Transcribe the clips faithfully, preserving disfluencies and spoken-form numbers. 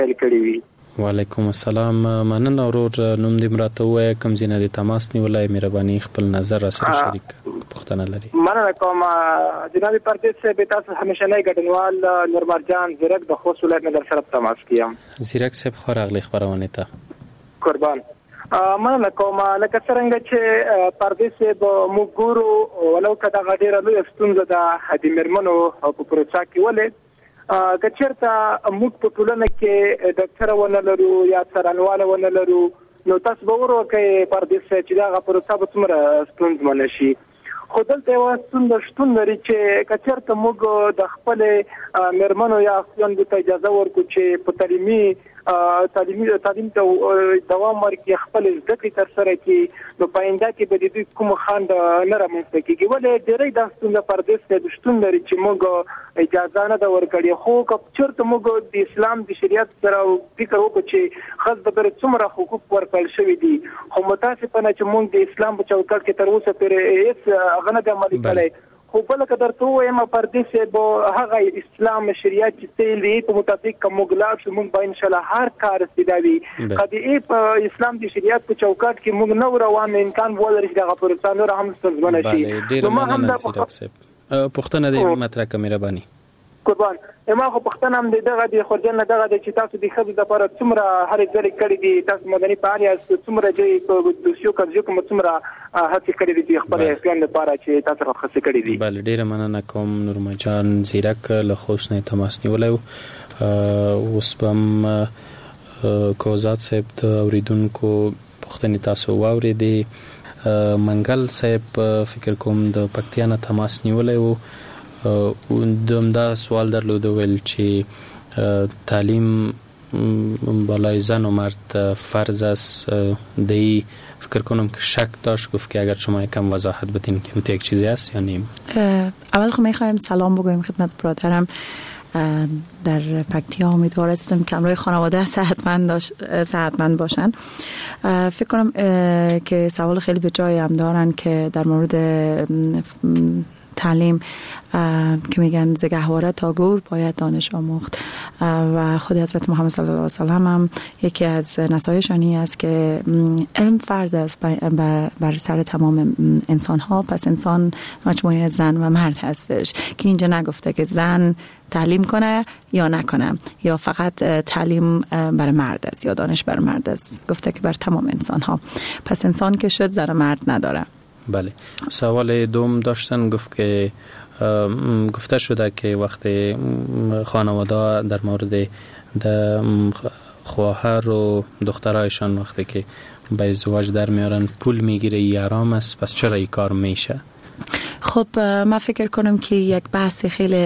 کړی وي. وعلیکم السلام. مننه ورور. نوم دې مراته وایي، کوم ځای نه د تماس نیولای، مهرباني خپل نظر سره شریک پوښتنه لري. مننه کوم جناب پردیس صاحب، تاسو همیشنی ګډونوال نور مرجان زیرک د خوست ولایت نه در سره تماس کیم. زیرک صاحب خو راغلی خبرونه ته. قربان. مننه کوم. لکه څنګه چې پردیس صاحب موږ ګورو ولو کدا غډیره لوی ستونزه د د مرمنو په پروسه کې ولې کچرته موږ په ټولنه کې ډاکټر ونه لرو یا څارنوال ونه لرو، نو تاسو به ورکه پردیس چې دا غوړه په څومره ستونزمن شي. خو دلته یو ستونزه شتون لري چې کچرته موږ د خپل مرمنو یا افغان د اجازه ورکو چې په تعلیمي تعلیمي تعلیم ته دوام ورکړي، خپل زده کړې تر سره کړي، نو پاینده کې به د دې کوم خاند نه رامنځته کېږي. ولې ډېری د ستونزه پردیس ته شتون لري چې موږ اجازه نه دا ورکړي. خو کچرته موږ د اسلام د شریعت سره فکر وکړو چې خاص د بر څومره حقوق ورکړل شوی دي، خو متاسفانه چې موږ د اسلام په چوکاټ کې تر اوسه پرې هیڅ غنه د عملي کړی. خو بل کدر ته وایم پردیس به هغه اسلام شریعت چې دی په مطابق کوم ګلاب چې موږ به ان شاء الله هر کار استداوي کدی په اسلام د شریعت په چوکاټ کې موږ نو روان امکان ولري چې هغه پرسانو هم ستونزمن شي. نو ما هم د پښتنه د مطرح کوم مهرباني قربان. ما خو پښتنه هم دغه د خورجن دغه د چې تاسو د خبرې لپاره څومره هر ځای کړی دي، تاسو مدني فعالیت څومره چې په دوسیو کارجو کوم څومره هڅه کړې دي چې خپل افغان لپاره چې تاسو راخصه کړې دي. بله ډیره مننه کوم نور مجان زیرک له خوست نه تماس نیولای. اوس هم کوزات صاحب د اوریدونکو پښتنې تاسو واورېدې. منګل صاحب فکر کوم د پکتیا نه تماس نیولای و. دومدا سوال درلود ویل چې تعلیم بالای زن و مرد فرض است. دی فکر کنم که شک داشت، گفت که اگر شما یکم وضاحت بدین که اون یک چیزی است یا نیم. اول خب میخوایم سلام بگویم خدمت برادرم در پکتیا. امیدوارستم که همراه خانواده صحتمند صحتمند باشن. فکر کنم که سوال خیلی به جای هم دارن که در مورد تعلیم که میگن ز گهواره تا گور باید دانش آموخت، و خود حضرت محمد صلی الله علیه و سلم هم یکی از نصایحشانی است که علم فرض است بر سر تمام انسان ها. پس انسان مجموعه زن و مرد هستش که اینجا نگفته که زن تعلیم کنه یا نکنه یا فقط تعلیم بر مرد است یا دانش بر مرد است، گفته که بر تمام انسان ها. پس انسان که شد زن و مرد نداره. بله. سوال دوم داشتن، گفت که گفته شده که وقتی خانواده در مورد د خواهر و دخترایشان وقتی که به ازدواج در میارن پول میگیره یارام است، پس چرا این کار میشه؟ خب من فکر کنم که یک بحث خیلی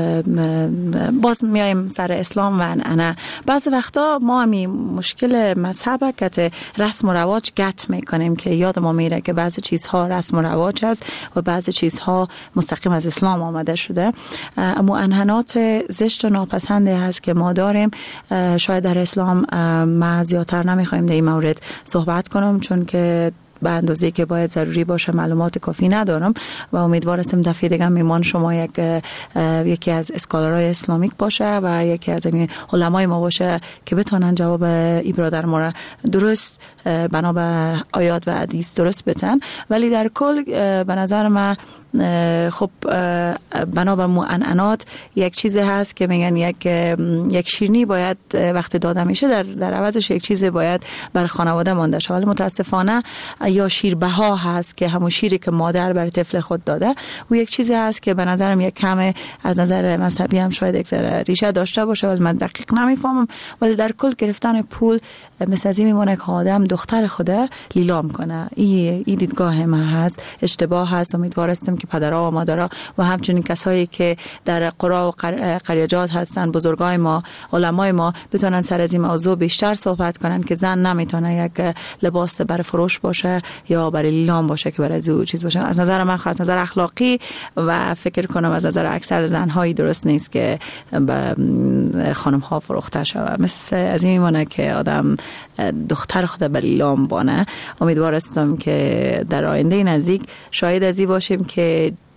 باز میایم سر اسلام و عنعنه. بعضی وقتا ما همی مشکل مذهب که رسم و رواج گت میکنیم که یاد ما میره که بعضی چیزها رسم و رواج هست و بعضی چیزها مستقیم از اسلام آمده شده. اما عنعنات زشت و ناپسنده هست که ما داریم. شاید در اسلام ما زیادتر نمیخوایم در این مورد صحبت کنم، چون که به اندازه‌ای که باید ضروری باشه معلومات کافی ندارم و امیدوارم دفعه دیگه میمان شما یک یکی از اسکالرای اسلامیک باشه و یکی از علمای ما باشه که بتونن جواب ای برادر ما را درست بنا به آیات و حدیث درست بدن. ولی در کل به نظر من خب بنا به معنعنات یک چیز هست که میگن یک یک شیرینی باید وقتی داده میشه در در عوضش یک چیز باید بر خانواده مانده شه. ولی متاسفانه یا شیربها هست که همون شیری که مادر بر طفل خود داده و یک چیزی هست که به نظرم یک کم از نظر مذهبی هم شاید یک ذره ریشه داشته باشه، ولی من دقیق نمیفهمم. ولی در کل گرفتن پول مثل از این میمونه که آدم دختر خوده لیلام کنه. این این دیدگاه من هست، اشتباه هست. امیدوارم که پدرها و مادرها و همچنین کسایی که در قرا و قریجات هستن، بزرگای ما، علمای ما، بتونن سر از این موضوع بیشتر صحبت کنن که زن نمیتونه یک لباس برای فروش باشه یا برای لیلام باشه که برای زو چیز باشه. از نظر من، از نظر اخلاقی و فکر کنم از نظر اکثر زن‌هایی درست نیست که به خانم‌ها فروخته شود. مثل از این میمونه که آدم دختر خود به لیلام بانه. امیدوارم که در آینده نزدیک شاید از این باشیم که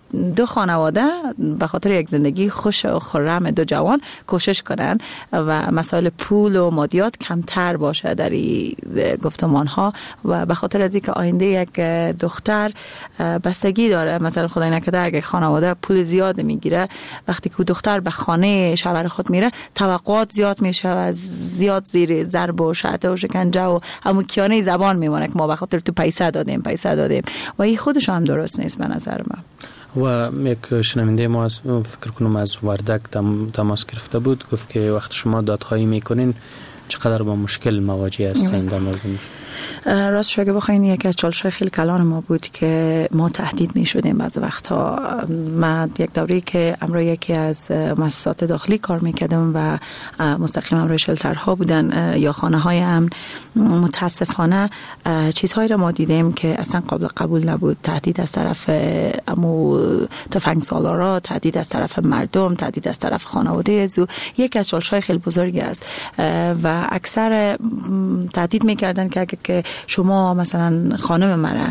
دو خانواده به خاطر یک زندگی خوش و خرم دو جوان کوشش کنن و مسائل پول و مادیات کمتر باشه در این گفتمان ها و به خاطر از اینکه آینده یک دختر بستگی داره. مثلا خدای نکرده اگه خانواده پول زیاد میگیره، وقتی که دختر به خانه شوهر خود میره توقعات زیاد میشه و زیاد زیر ضرب و شعطه و شکنجه و همون کیانه زبان میمونه که ما به خاطر تو پیسه دادیم پیسه دادیم و این خودش هم درست نیست به نظر من. و یک شنونده ما از فکر کنم از وردک تماس گرفته بود، گفت که وقتی شما دادخواهی میکنین چقدر با مشکل مواجه هستین در مورد راست شو اگه بخواین یکی از چالش‌های خیلی کلان ما بود که ما تهدید می شدیم بعض وقتها. من یک دوری که امروز یکی از مؤسسات داخلی کار میکردم و مستقیم امروز شلترها بودن یا خانه های امن، متاسفانه چیزهایی را ما دیدیم که اصلا قابل قبول نبود. تهدید از طرف امو تفنگ سالارا، تهدید از طرف مردم، تهدید از طرف خانواده ازو. یکی از چالش‌های خیلی بزرگی است و اکثر تهدید میکردن که اگه که شما مثلا خانم مرا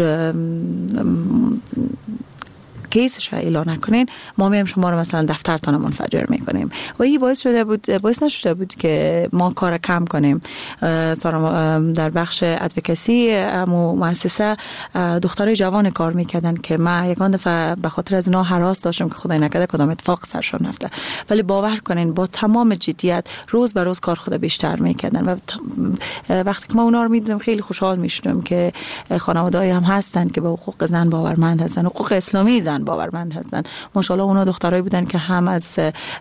کیسش اعلان نکنین ما میایم شما رو مثلا دفترتان منفجر میکنیم و این باعث شده بود باعث نشده بود که ما کار کم کنیم. در بخش ادوکسی امو مؤسسه دخترای جوان کار میکردن که ما یکان دفعه به خاطر از اینا هراس داشتم که خدای نکرده کدام اتفاق سرشون نفته، ولی باور کنین با تمام جدیت روز به روز کار خود بیشتر میکردن و وقتی که ما اونا رو میدیدم خیلی خوشحال میشدم که خانواده‌ای هم هستن که به حقوق زن باورمند هستن، حقوق اسلامی زن باورمند هستن. ماشاءالله اونا دخترایی بودن که هم از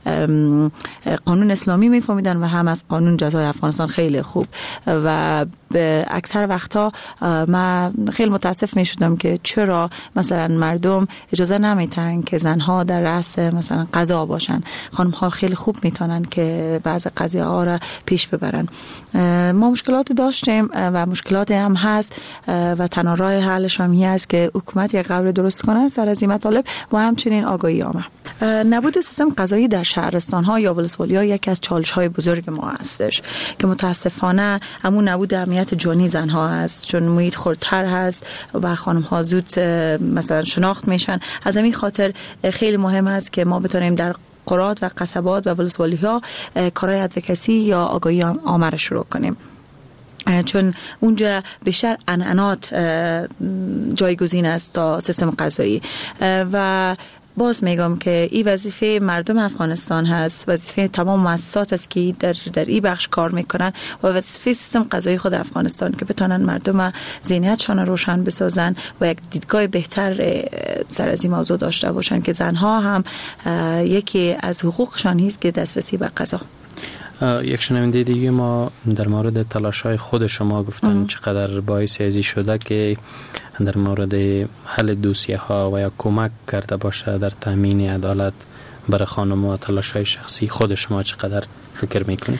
قانون اسلامی میفهمیدن و هم از قانون جزای افغانستان خیلی خوب و به اکثر وقتا من خیلی متاسف میشدم که چرا مثلا مردم اجازه نمیتن که زنها در رأس مثلا قضا باشن. خانم ها خیلی خوب میتونن که بعض قضیه ها را پیش ببرن. ما مشکلات داشتیم و مشکلات هم هست و تنها راه حلش هم این است که حکومت یک قوانین درست کنه سر از این مطالب و همچنین آگاهی عامه. نبود سیستم قضایی در شهرستان ها یا ولسوالی ها یکی از چالش های بزرگ ما هستش که متاسفانه همون نبود امنیت جانی زن ها هست، چون محیط خردتر هست و خانم ها زود مثلا شناخت میشن. از همین خاطر خیلی مهم است که ما بتونیم در قرات و قصبات و ولسوالی ها کارهای ادوکسی یا آگاهی عامه را شروع کنیم، چون اونجا بیشتر عنعنات جایگزین است تا سیستم قضایی. و باز میگم که این وظیفه مردم افغانستان هست، وظیفه تمام مؤسسات است که در در این بخش کار میکنن و وظیفه سیستم قضایی خود افغانستان که بتونن مردم ذهنیتشان روشن بسازن و یک دیدگاه بهتر سر از این موضوع داشته باشن که زنها هم یکی از حقوقشان هست که دسترسی به قضا. یک شنونده دیگه ما در مورد تلاش‌های خود شما گفتن ام. چقدر باعث ازی شده که در مورد حل دوسیه ها و یا کمک کرده باشه در تامین عدالت برای خانم و تلاش‌های شخصی خود شما چقدر فکر میکنید؟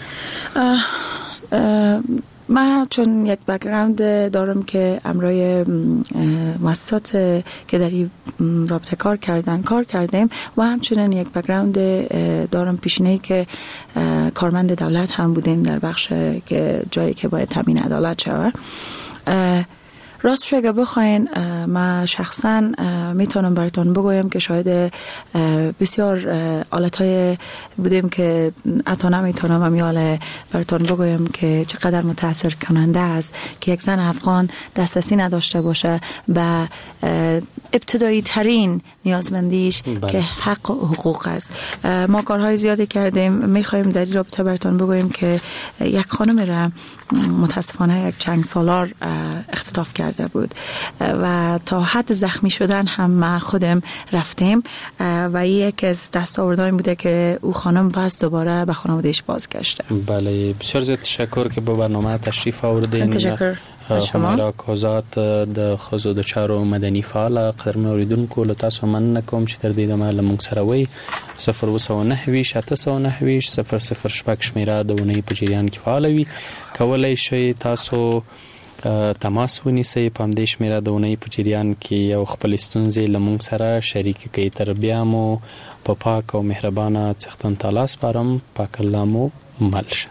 من چون یک بک‌گراند دارم که امروی مؤسسات که در این رابطه کار کردن کار کردیم و همچنین یک بک‌گراند دارم پیشینه‌ای که کارمند دولت هم بودیم در بخش که جایی که باید تامین عدالت شود. راست شو اگه بخواین من شخصا میتونم براتون بگویم که شاید بسیار آلتهای بودیم که حتی نمیتونم امیال براتون بگویم که چقدر متاثر کننده است که یک زن افغان دسترسی نداشته باشه به ابتدایی ترین نیازمندیش بله. که حق و حقوق است. ما کارهای زیادی کردیم، میخوایم در این رابطه براتون بگویم که یک خانم را متاسفانه یک چند سالار اختطاف کرده بود و تا حد زخمی شدن هم ما خودم رفتیم و یک از دستاوردهایی بوده که او خانم پس دوباره به خانوادهش بازگشته. بله بسیار زیاد تشکر که به برنامه تشریف آوردین. تشکر. همراه کوزات د خزو د چارو مدني فعال قدرمن اوریدونکو له تاسو مننه کوم چې تر دې دمه له موږ سره وي صفر وسو نه ویش اته سو نه ویش صفر صفر شپږ شمیره د ونې په جریان کې فعال وي. کولای شئ تاسو تماس ونیسئ په همدې شمیره د ونې په جریان کې یو خپل ستونزې له موږ سره شریک کړئ. تر بیا مو په پاک او مهربانه څښتن تعالی سپارم. پاک الله مو مل شه.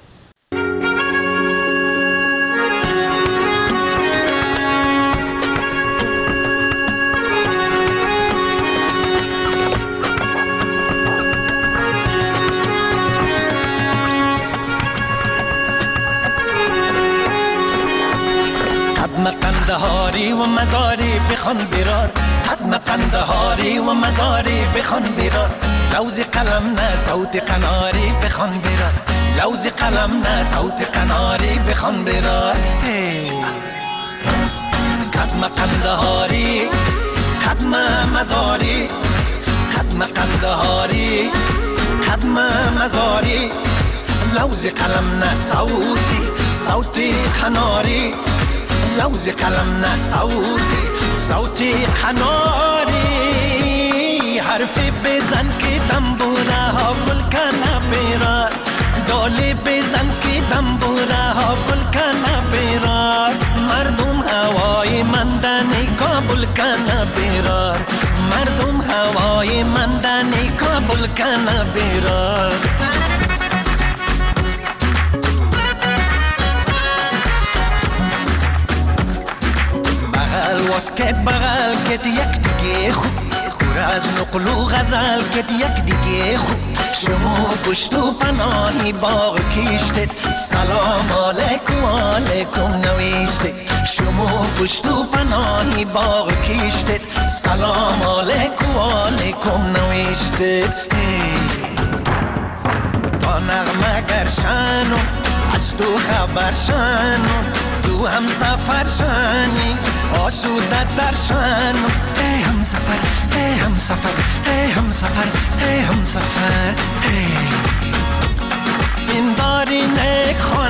قندهاری و مزاری بخوان برار، حتما قندهاری و مزاری بخوان برار. لوز قلم نه صوت قناری بخوان برار، لوز قلم نه صوت قناری بخوان برار. قدم قندهاری قدم مزاری، قدم قندهاری قدم مزاری. لوز قلم نه صوتی صوتی قناری، لوز قلم نه صوتی صوتی قناری. حرفی بزن که دنبوره ها گل کنه بیرار، دالی بزن که دنبوره ها گل کنه بیرار. مردم هوای مندنی کابل کنه بیرار، مردم هوای مندنی کابل کنه بیرار. بغل واسکت بغل کت یک دیگه خوب، خور از نقل و غزل کت یک دیگه خوب. شما پشت و پناهی باغ کشتید، سلام علیکم علیکم نوشتید. شما پشت و پناهی باغ کشتید، سلام علیکم علیکم نوشتید. تا نغمه گرشنو از تو خبر شنو، تو هم سفر شنی آسوده در شنو. ای هم سفر ای هم سفر ای هم سفر ای هم سفر. این داری نک خانه